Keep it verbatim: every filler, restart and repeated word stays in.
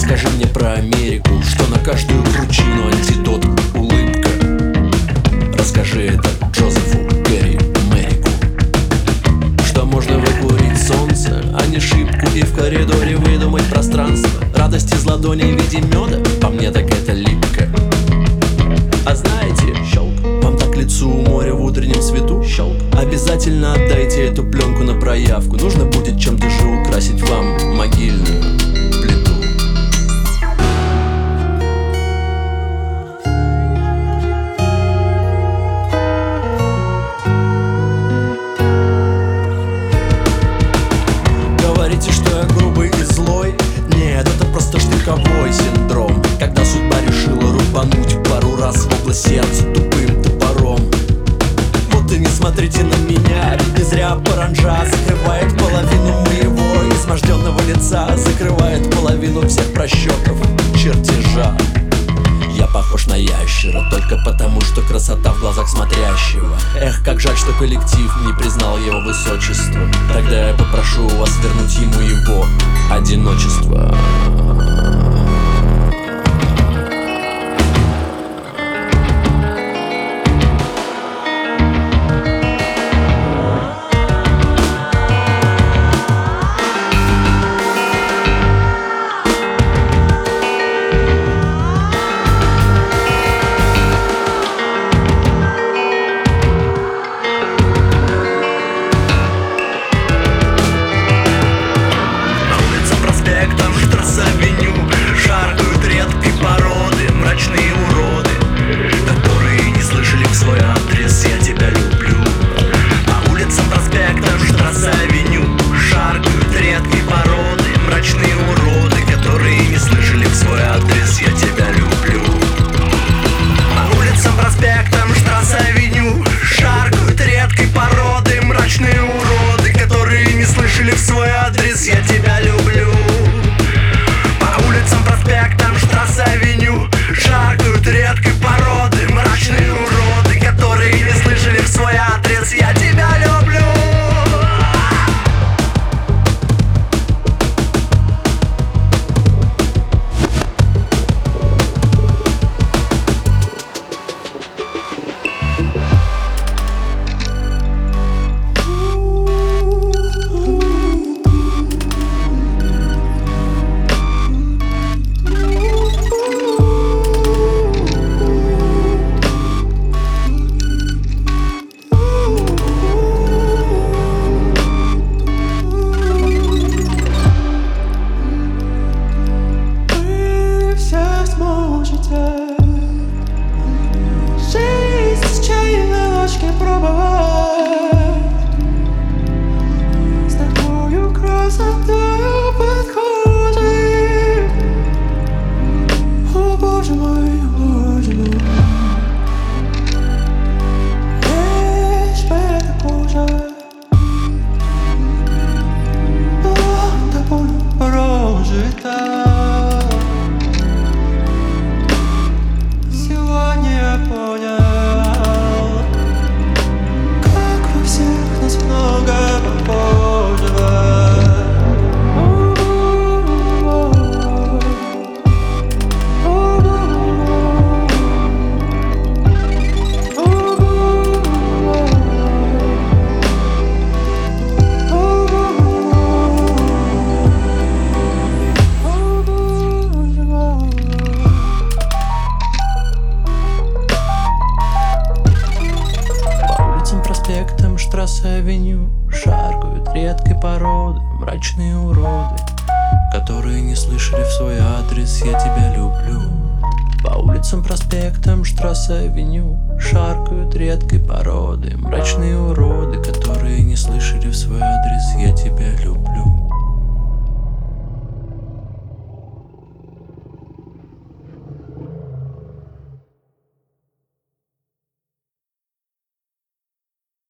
Расскажи мне про Америку, что на каждую причину антидот — улыбка. Расскажи это Джозефу Гэри Мэрику, что можно выкурить солнце, а не шибку, и в коридоре выдумать пространство. Радость из ладоней в виде меда, по мне так это липко. А знаете, щелк, вам так к лицу у моря в утреннем свету, щелк. Обязательно отдайте эту пленку на проявку. Нужно будет чем-то же украсить вам могильную плиту. Говорите, что я грубый и злой? Нет, это просто штыковой синдром, когда судьба решила рубануть пару раз в область сердца тупым топором. Вот и не смотрите на меня, ведь не зря паранджа закрывает половину моего изможденного лица, закрывает половину всех просчетов чертежа. Я похож на ящера только потому, что красота в глазах смотрящего. Эх, как жаль, что коллектив не признал его высочество. Тогда я попрошу у вас вернуть ему его одиночество. В свой адрес я тебя люблю. По улицам, проспектам, Штрассе-авеню шаркают редкой породы мрачные уроды, которые не слышали в свой адрес я тебя люблю. Жизнь с чайной ложки пробовать, с такою красотою подходит. О боже мой, о боже мой, лишь бы эта кожа была тобой прожита. Понял, как во всех нас много похожего. Проспектом Штрассе-авеню шаркают редкой породы мрачные уроды, которые не слышали в свой адрес я тебя люблю. По улицам, проспектам Штрассе-авеню шаркают редкой породы мрачные уроды, которые не слышали в свой адрес